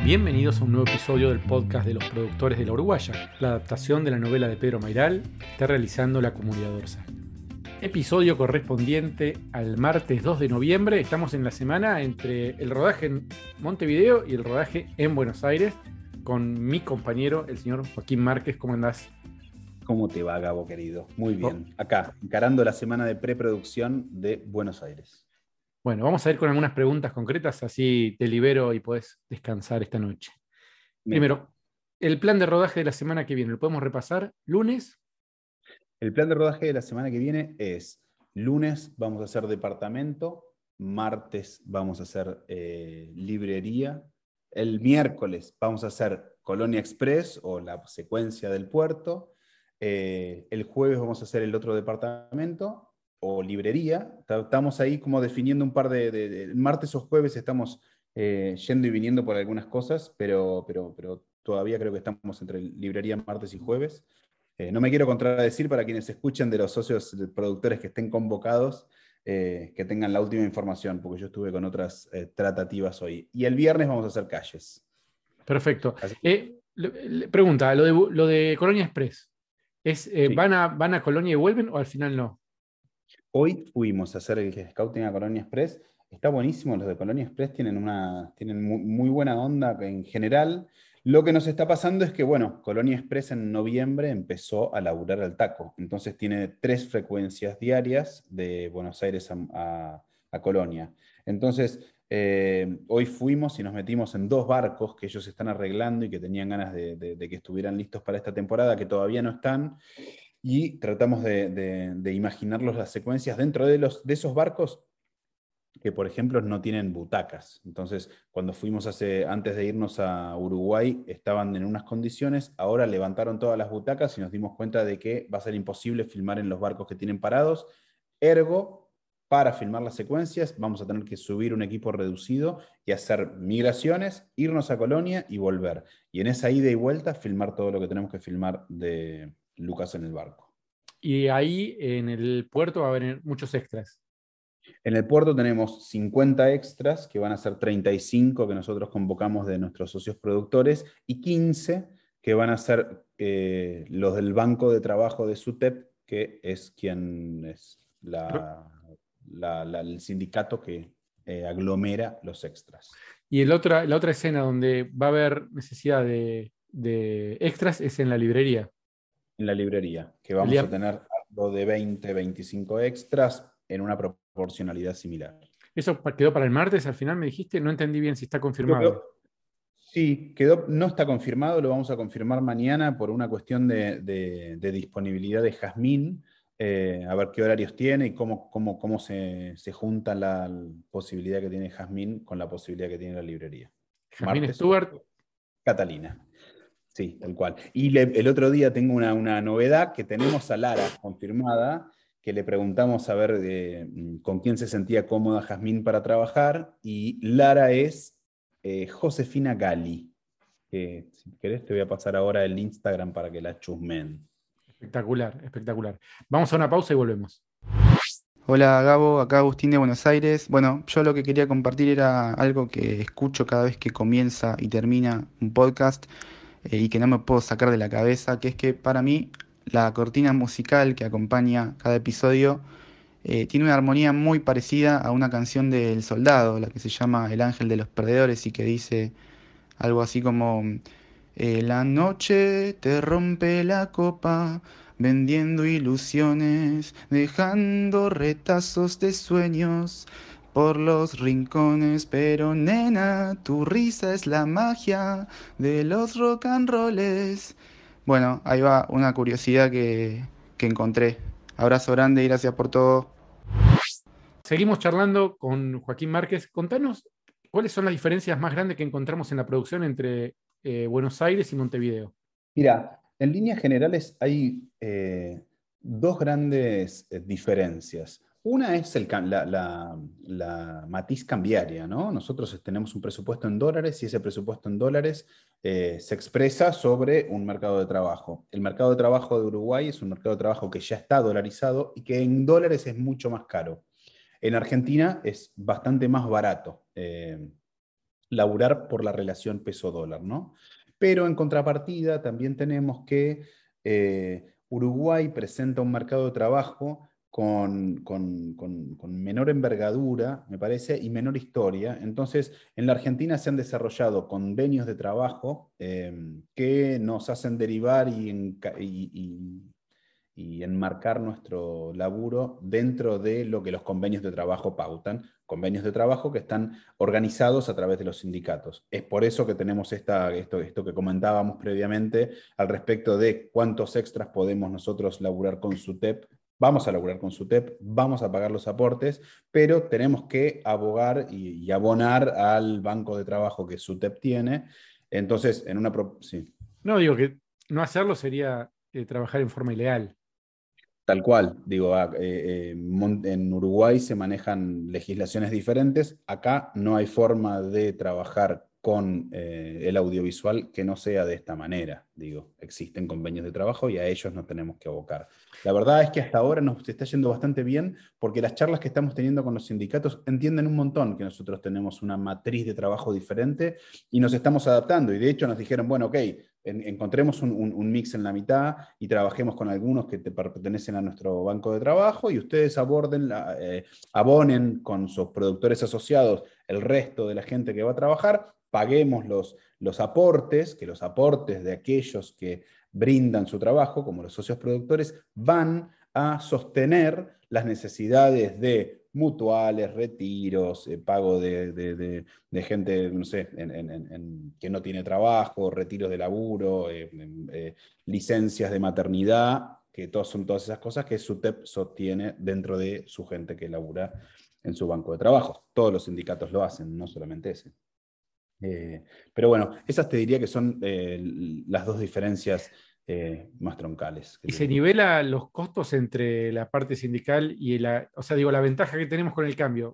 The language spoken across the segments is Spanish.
Bienvenidos a un nuevo episodio del podcast de los productores de La Uruguaya, la adaptación de la novela de Pedro Mairal que está realizando la Comunidad Dorsal. Episodio correspondiente al martes 2 de noviembre. Estamos en la semana entre el rodaje en Montevideo y el rodaje en Buenos Aires con mi compañero, el señor Joaquín Márquez. ¿Cómo andás? ¿Cómo te va, Gabo, querido? Muy bien. Acá, encarando la semana de preproducción de Buenos Aires. Bueno, vamos a ir con algunas preguntas concretas, así te libero y podés descansar esta noche. Primero, el plan de rodaje de la semana que viene, ¿lo podemos repasar? ¿Lunes? El plan de rodaje de la semana que viene es: lunes vamos a hacer departamento, martes vamos a hacer librería, el miércoles vamos a hacer Colonia Express o la secuencia del puerto, el jueves vamos a hacer el otro departamento o librería. Estamos ahí como definiendo un par de martes o jueves estamos yendo y viniendo por algunas cosas, pero todavía creo que estamos entre librería, martes y jueves. No me quiero contradecir para quienes escuchen de los socios de productores que estén convocados, que tengan la última información, porque yo estuve con otras tratativas hoy. Y el viernes vamos a hacer calles. Perfecto. Pregunta, lo de Colonia Express, Sí. ¿van a Colonia y vuelven o al final no? Hoy fuimos a hacer el scouting a Colonia Express. Está buenísimo, los de Colonia Express tienen muy buena onda en general. Lo que nos está pasando es que, bueno, Colonia Express en noviembre empezó a laburar al taco. Entonces tiene 3 frecuencias diarias de Buenos Aires a Colonia. Entonces, hoy fuimos y nos metimos en 2 barcos que ellos están arreglando y que tenían ganas de que estuvieran listos para esta temporada, que todavía no están. Y tratamos de imaginarlos las secuencias dentro de esos barcos que, por ejemplo, no tienen butacas. Entonces, cuando fuimos antes de irnos a Uruguay, estaban en unas condiciones, ahora levantaron todas las butacas y nos dimos cuenta de que va a ser imposible filmar en los barcos que tienen parados. Ergo, para filmar las secuencias, vamos a tener que subir un equipo reducido y hacer migraciones, irnos a Colonia y volver. Y en esa ida y vuelta, filmar todo lo que tenemos que filmar de Lucas en el barco. Y ahí en el puerto va a haber muchos extras. En el puerto tenemos 50 extras, que van a ser 35 que nosotros convocamos de nuestros socios productores, y 15 que van a ser los del banco de trabajo de SUTEP, que es quien es el sindicato que aglomera los extras. Y la otra escena donde va a haber necesidad de extras es en la librería. En la librería, que vamos a tener algo de 20, 25 extras en una proporcionalidad similar. ¿Eso quedó para el martes al final, me dijiste? No entendí bien si está confirmado. Sí, no está confirmado, lo vamos a confirmar mañana por una cuestión de disponibilidad de Jazmín, a ver qué horarios tiene y cómo se junta la posibilidad que tiene Jazmín con la posibilidad que tiene la librería. Jazmín Stewart. Catalina. Sí, tal cual. Y el otro día tengo una novedad, que tenemos a Lara confirmada, que le preguntamos a ver con quién se sentía cómoda Jazmín para trabajar, y Lara es Josefina Gali. Si querés te voy a pasar ahora el Instagram para que la chusmen. Espectacular, espectacular. Vamos a una pausa y volvemos. Hola Gabo, acá Agustín de Buenos Aires. Bueno, yo lo que quería compartir era algo que escucho cada vez que comienza y termina un podcast y que no me puedo sacar de la cabeza, que es que para mí la cortina musical que acompaña cada episodio tiene una armonía muy parecida a una canción de El Soldado, la que se llama El Ángel de los Perdedores y que dice algo así como la noche te rompe la copa, vendiendo ilusiones, dejando retazos de sueños por los rincones, pero nena, tu risa es la magia de los rock and rolls. Bueno, ahí va una curiosidad que encontré. Abrazo grande y gracias por todo. Seguimos charlando con Joaquín Márquez. Contanos cuáles son las diferencias más grandes que encontramos en la producción entre Buenos Aires y Montevideo. Mira, en líneas generales hay 2 grandes diferencias. Una es la matiz cambiaria, ¿no? Nosotros tenemos un presupuesto en dólares y ese presupuesto en dólares se expresa sobre un mercado de trabajo. El mercado de trabajo de Uruguay es un mercado de trabajo que ya está dolarizado y que en dólares es mucho más caro. En Argentina es bastante más barato. laburar por la relación peso-dólar, ¿no? Pero en contrapartida también tenemos que Uruguay presenta un mercado de trabajo con menor envergadura, me parece, y menor historia. Entonces, en la Argentina se han desarrollado convenios de trabajo que nos hacen derivar y enmarcar nuestro laburo dentro de lo que los convenios de trabajo pautan, convenios de trabajo que están organizados a través de los sindicatos. Es por eso que tenemos esto que comentábamos previamente al respecto de cuántos extras podemos nosotros laburar con SUTEP. Vamos a laburar con SUTEP, vamos a pagar los aportes, pero tenemos que abogar y abonar al banco de trabajo que SUTEP tiene. Entonces, en una... Sí. No, digo que no hacerlo sería trabajar en forma ilegal. Tal cual, digo, en Uruguay se manejan legislaciones diferentes, acá no hay forma de trabajar con el audiovisual que no sea de esta manera, digo, existen convenios de trabajo y a ellos nos tenemos que abocar. La verdad es que hasta ahora nos está yendo bastante bien porque las charlas que estamos teniendo con los sindicatos entienden un montón que nosotros tenemos una matriz de trabajo diferente y nos estamos adaptando y de hecho nos dijeron, bueno, ok, encontremos un mix en la mitad y trabajemos con algunos que pertenecen a nuestro banco de trabajo y ustedes abonen con sus productores asociados el resto de la gente que va a trabajar, paguemos los aportes, que los aportes de aquellos que brindan su trabajo, como los socios productores, van a sostener las necesidades de mutuales, retiros, pago de gente, no sé, que no tiene trabajo, retiros de laburo, licencias de maternidad, que son todas esas cosas que SUTEP sostiene dentro de su gente que labura en su banco de trabajo. Todos los sindicatos lo hacen, no solamente ese. Pero bueno, esas te diría que son las dos diferencias más troncales. Y se nivela los costos entre la parte sindical y o sea, digo, la ventaja que tenemos con el cambio,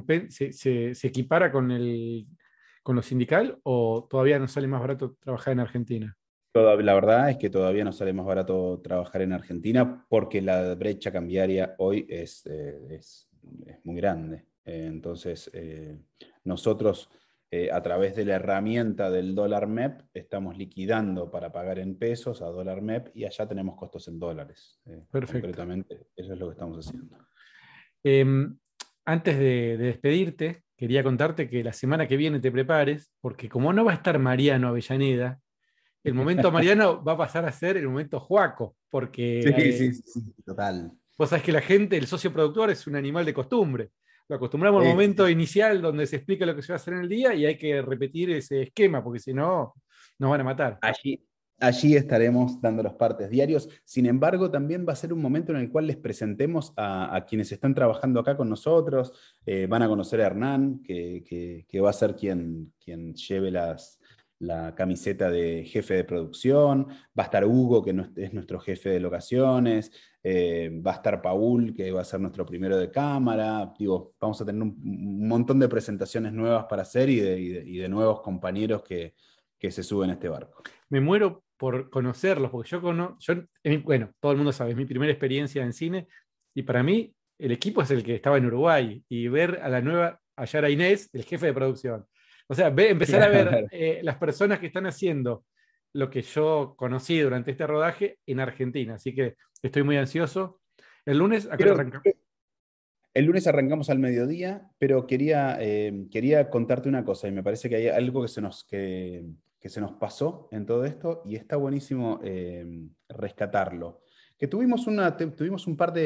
¿se equipara con lo sindical o todavía nos sale más barato trabajar en Argentina? La verdad es que todavía nos sale más barato trabajar en Argentina porque la brecha cambiaria hoy es muy grande. Entonces, nosotros a través de la herramienta del dólar MEP estamos liquidando para pagar en pesos a dólar MEP y allá tenemos costos en dólares. Perfecto. Concretamente, eso es lo que estamos haciendo. Em, Antes de despedirte, quería contarte que la semana que viene te prepares, porque como no va a estar Mariano Avellaneda, el momento Mariano va a pasar a ser el momento Juaco, porque Sí, sí, sí, sí, total. vos sabés que la gente, el socio productor, es un animal de costumbre. Lo acostumbramos al Sí, sí, momento sí. inicial donde se explica lo que se va a hacer en el día y hay que repetir ese esquema, porque si no, nos van a matar. Allí estaremos dando los partes diarios. Sin embargo, también va a ser un momento en el cual les presentemos a quienes están trabajando acá con nosotros. Van a conocer a Hernán, que va a ser quien lleve la camiseta de jefe de producción. Va a estar Hugo, que es nuestro jefe de locaciones. Va a estar Paul, que va a ser nuestro primero de cámara. Digo, vamos a tener un montón de presentaciones nuevas para hacer y de nuevos compañeros que se suben a este barco. Me muero por conocerlos, porque bueno, todo el mundo sabe, es mi primera experiencia en cine y para mí el equipo es el que estaba en Uruguay y ver a la nueva Ayara Inés, el jefe de producción. O sea, empezar a ver Claro. las personas que están haciendo lo que yo conocí durante este rodaje en Argentina. Así que estoy muy ansioso. El lunes, acá Creo, arranca. el lunes arrancamos al mediodía, pero quería contarte una cosa y me parece que hay algo que se nos pasó en todo esto y está buenísimo rescatarlo. Que tuvimos un par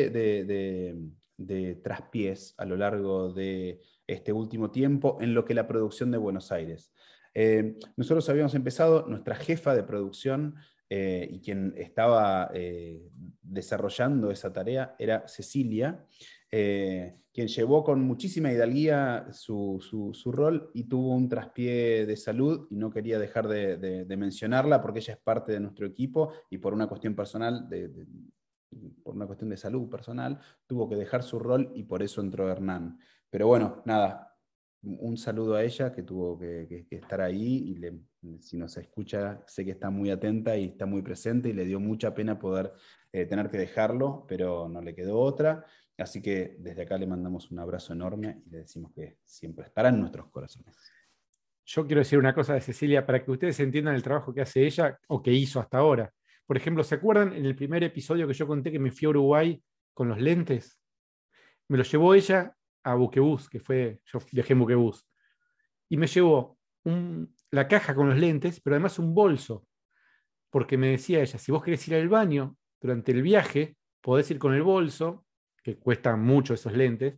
de traspiés a lo largo de este último tiempo en lo que la producción de Buenos Aires. Nosotros habíamos empezado, nuestra jefa de producción y quien estaba desarrollando esa tarea era Cecilia, quien llevó con muchísima hidalguía su rol y tuvo un traspié de salud y no quería dejar de mencionarla porque ella es parte de nuestro equipo y por una cuestión personal, por una cuestión de salud personal, tuvo que dejar su rol y por eso entró Hernán. Pero bueno, nada, un saludo a ella que tuvo que estar ahí y si nos escucha sé que está muy atenta y está muy presente y le dio mucha pena poder tener que dejarlo, pero no le quedó otra. Así que desde acá le mandamos un abrazo enorme y le decimos que siempre estará en nuestros corazones. yo quiero decir una cosa de Cecilia para que ustedes entiendan el trabajo que hace ella o que hizo hasta ahora. Por ejemplo, ¿se acuerdan en el primer episodio que yo conté que me fui a Uruguay con los lentes? Me los llevó ella a Buquebús, yo viajé en Buquebús, y me llevó la caja con los lentes, pero además un bolso, porque me decía ella, si vos querés ir al baño durante el viaje, podés ir con el bolso, que cuestan mucho esos lentes,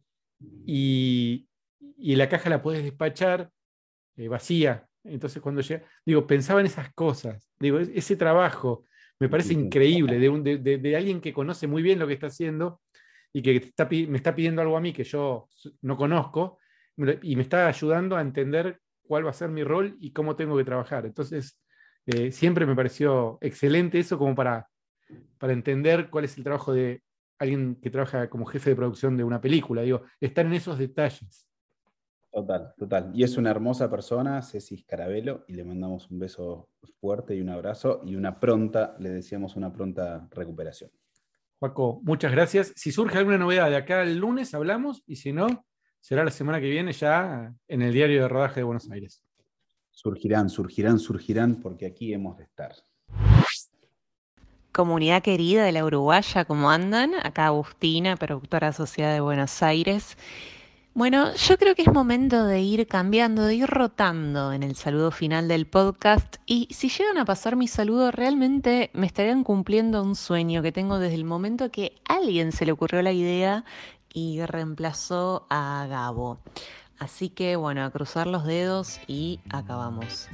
y la caja la podés despachar vacía. Entonces cuando llega, pensaba en esas cosas, ese trabajo me parece Sí, sí. increíble de alguien que conoce muy bien lo que está haciendo y que me está pidiendo algo a mí que yo no conozco y me está ayudando a entender cuál va a ser mi rol y cómo tengo que trabajar. Entonces, siempre me pareció excelente eso como para entender cuál es el trabajo de alguien que trabaja como jefe de producción de una película. Estar en esos detalles. Total, total. Y es una hermosa persona, Ceci Scarabello, y le mandamos un beso fuerte y un abrazo y le deseamos una pronta recuperación. Joaco, muchas gracias. Si surge alguna novedad de acá el lunes, hablamos, y si no, será la semana que viene ya en el diario de rodaje de Buenos Aires. Surgirán, porque aquí hemos de estar. Comunidad querida de la Uruguaya, ¿cómo andan? Acá Agustina, productora asociada de Buenos Aires. Bueno, yo creo que es momento de ir cambiando, de ir rotando en el saludo final del podcast, y si llegan a pasar mi saludo, realmente me estarían cumpliendo un sueño que tengo desde el momento que a alguien se le ocurrió la idea y reemplazó a Gabo. Así que bueno, a cruzar los dedos y acabamos.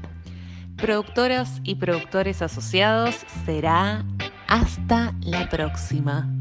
Productoras y productores asociados, será hasta la próxima.